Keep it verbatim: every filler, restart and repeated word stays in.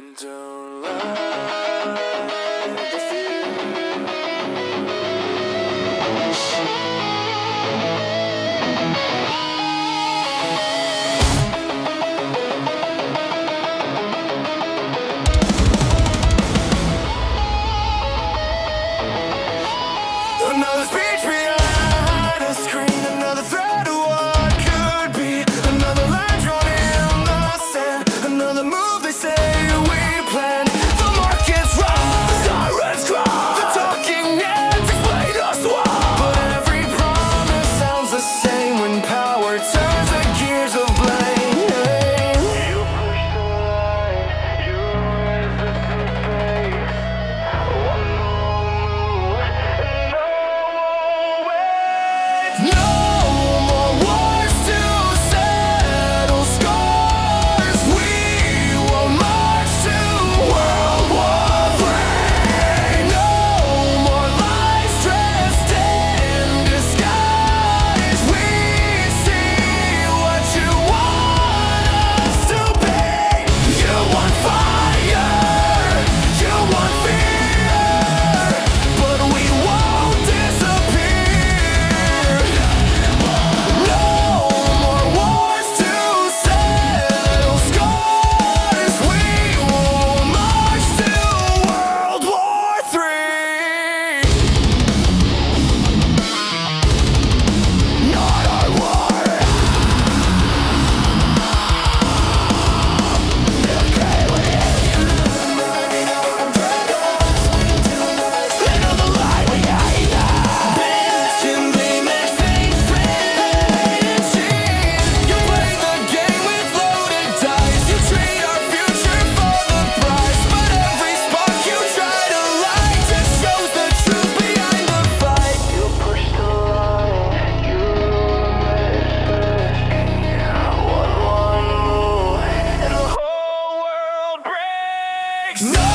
Don't lie to another speech behind a screen, another thread of what could be, another line drawn in the sand, another move they say we planned. The market's wrong, the sirens cry, the talking heads explain us why, but every promise sounds the same when power turns the gears of blame. You push the line, you resist the fate. One more move, and no more wait. No more wars to settle scars. We will march to World War Three. No more lies dressed in disguise. We see what you want us to be. You want fire, you want fear, but we won't disappear. No more wars to settle scars. We will march to World War Three. Not our war. Another lie we hate. Bitch and blame and fake friendship. You play the game with loaded dice. You trade our future for the price, but every spark you try to light just shows the truth behind the fight. You push the line, you resist. One, one move, and the whole world breaks. No